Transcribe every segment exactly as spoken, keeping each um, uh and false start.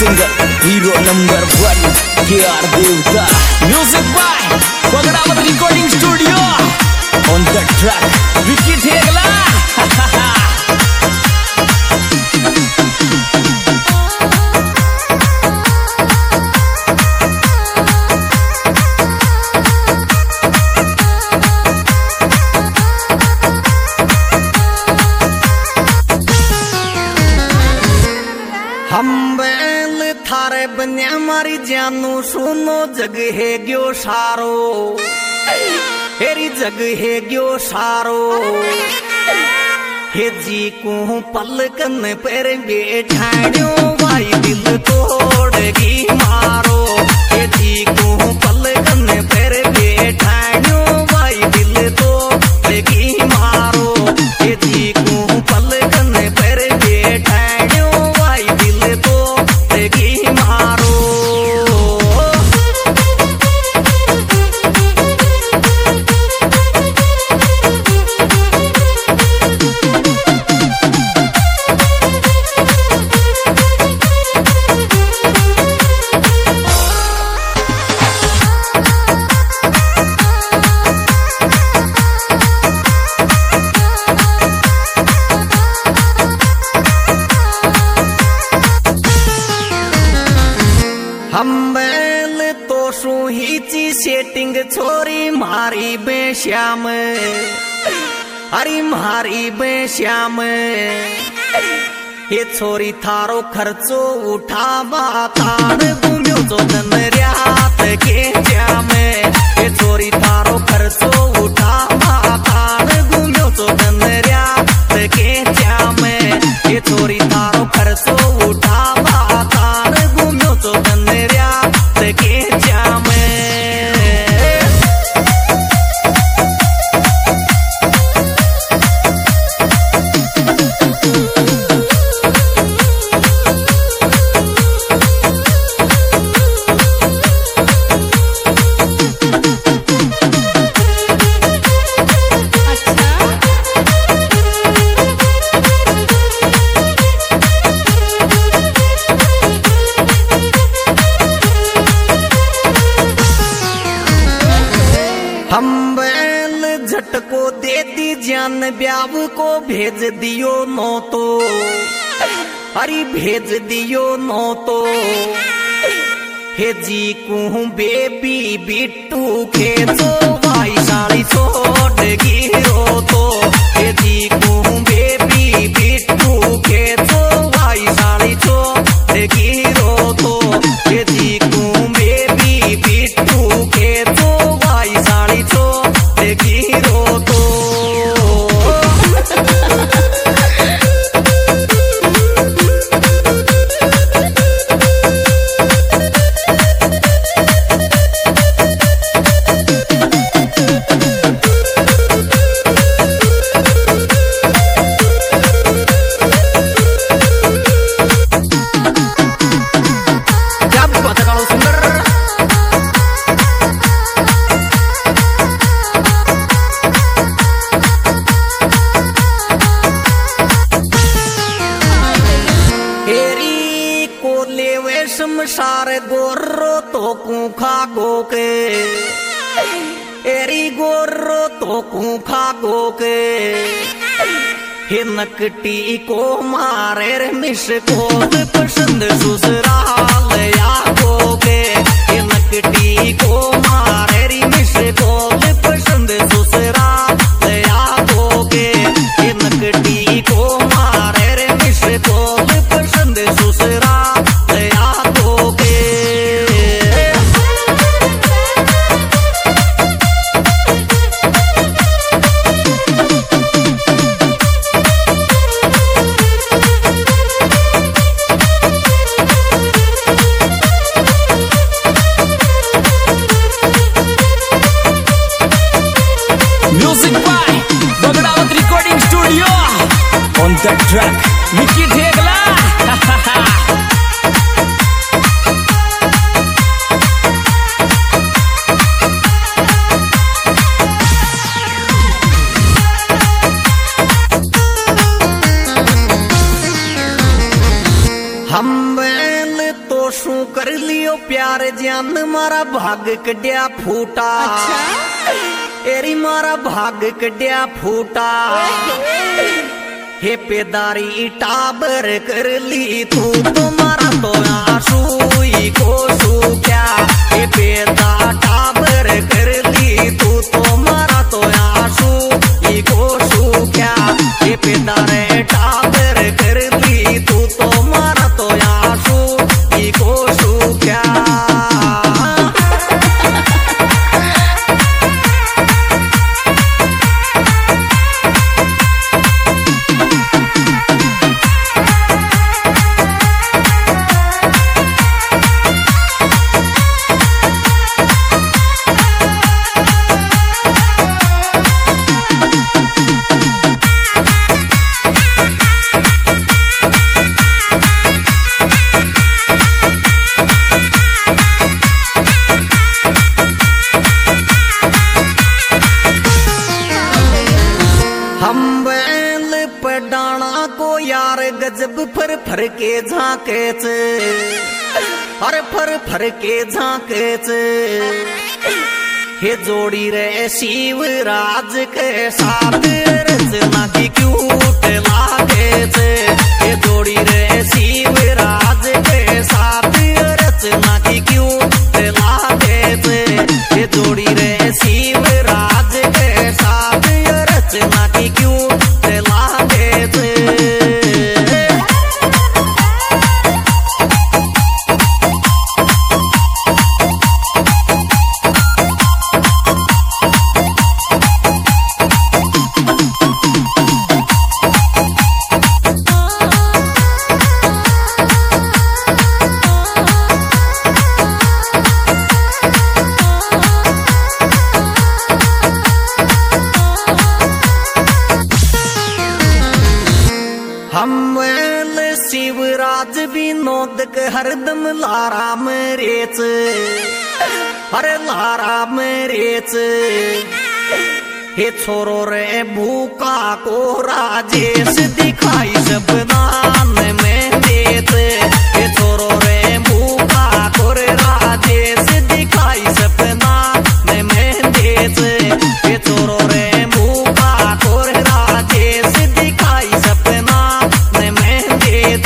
Singer hero number वन K R देवता। Music by Bagdawat recording studio. On the track Vicky Thegla. हम बैल थारे बन्या मारी जानू सुनो जग है ग्यो सारो हेरी जग है ग्यो सारो हे जी को पलकन पर बैठाड़ो भाई दिल तोड़गी मारो हे जी को पलकन पर बैठाड़ो भाई दिल तोड़गी मारो हे जी को पलकन पर बैठाड़ो भाई दिल तोड़गी मारो। हम बैल तो सुहीची सेटिंग छोरी मारी बेश्याम अरे मारी बेश्याम ये छोरी थारो खर्चो उठावा तान घूम्यो जो दिन रात के जाम ये छोरी थारो खर्चो उठावा तान घूम्यो जो दिन रात के जाम ये छोरी थारो खर्चो उठावा तान घूम्यो जो दिन रात के जाम। हम बैल झटको दे दी जान ब्याव को भेज दियो नो तो अरे भेज दियो नो तो हे जी को बेबी बिट्टू खेचो भाई साड़ी छोड़गी रो तो हे जी को बेबी बिट्टू खेचो भाई साड़ी छोड़गी रो तो हे जी को बेबी बिट्टू खेचो भाई साड़ी छोड़गी रो तो। शमशार गोर्रो तो कुखा गोके एरी गोर्रो तो कुखा गोके हे नकटी को मारे मिश को पसंद ससुराल या गोके हे नकटी को मारे मिश को पसंद ससुराल या गोके हे नकटी को मारे मिश को पसंद ससुराल music by Bagdawat recording studio. On the track Vicky Thegla. हम बैल तो शू कर लियो प्यार जान मारा भाग कड्या फूटा एरी मारा भाग कड्या फूटा हे पेदारी टाबर कर ली तू तो मारा तो आंसू को सू क्या हे पेदा टाबर कर ली तू तो मारा तो आंसू को सू क्या हे पेदारे टाबर कर ली तू तो मारा तो आंसू को सू क्या। हम बैल पडाना को यार गजब फर फर के झांके अरे फर फर के झांके हे जोड़ी रे शिवराज के साथ रचना की क्यूट लागे हे जोड़ी रे शिवराज के साथ रचना की क्यूट लागे हे जोड़ी रे शिवराज के साथ रचना की क्यूट लागे हम वेल शिवराज विनोद के हरदम लारा मेरेच अरे लारा मेरेच हे छोरो रे भूखा को राजेश दिखाई सपनान में देत हे छोरो रे भूखा को राजेश दिखाई सपनान में देत हे छोरो रे भूखा को राजेश दिखाई सपना में देत।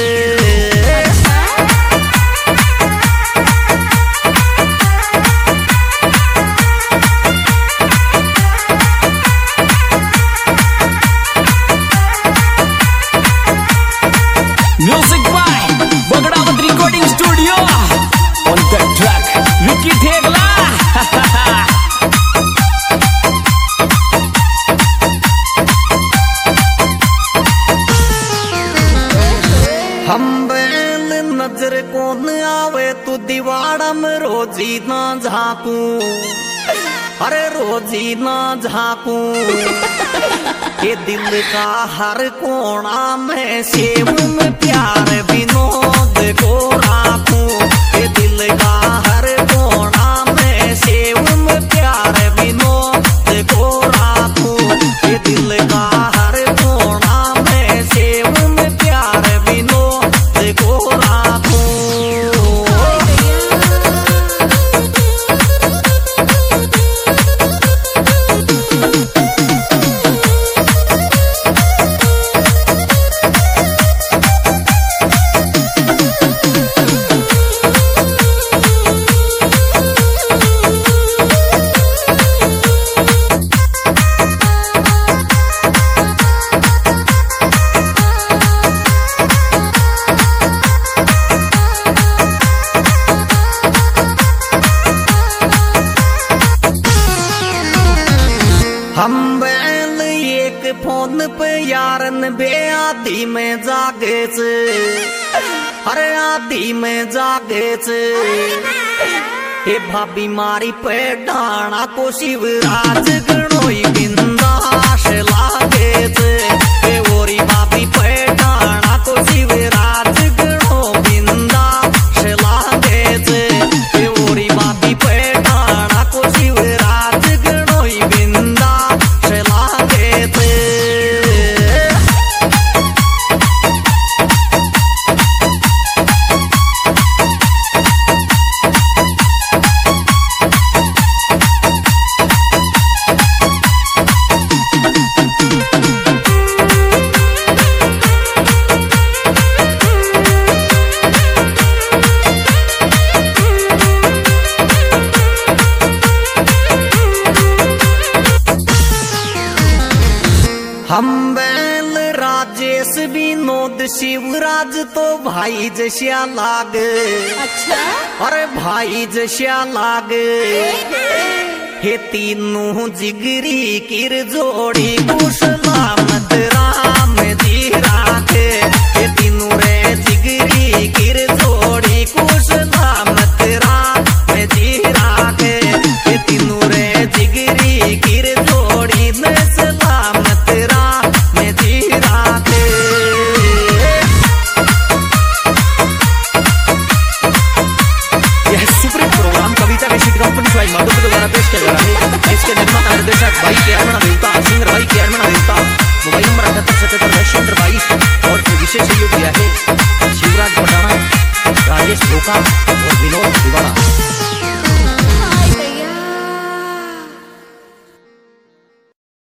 Music by Bagrawat Recording Studio. On the track, Vicky Thegla. हम बैल नजर कौन आवे तू दीवाड़ा में रोजी ना झाकू अरे रोजी ना झाकू ये दिल का हर कोना में सेव में प्यार विनोद को राखू ये दिल का हर कोना में सेव में प्यार विनोद को राखू ये दिल का हर कोना में सेव में प्यार विनोद को राखू। हम बैल एक फोन पे यारन बे आदि में जागे अरे आदि में जागे हे भाभी मारी पे डाना को शिवराज गणोई बिंदास लागे हे ओरी भाभी पे डाना को शिवराज गणो बिंदास लागे हे ओरी भाभी पे डाना को शिवराज गणोई बिंदास लागे। शिवराज तो भाई जश्या लाग, अच्छा अरे भाई जश्या लाग, हे तीनों जिगरी किर जोड़ी कुशलामत राम जी राखे, हे तीनों रे जिगरी किर जोड़ी कुशलामत राम जी राखे, हे तीनों रे जिगरी किर जोड़ी में सलामत राम जी राखे। यह supreme program Kavita cassette company Sawai Madhav के द्वारा पेश किया जा रहा है। इसके निर्माता निर्देशक भाई के अरमना देवता, सिंगर भाई के अरमना देवता। मोबाइल नंबर अठहत्तर सतहत्तर वैश्यंद्र बाईस और विशेष सहयोग दिया है शिवराज पटाना, राजेश भोका और विनोद दिवाड़ा।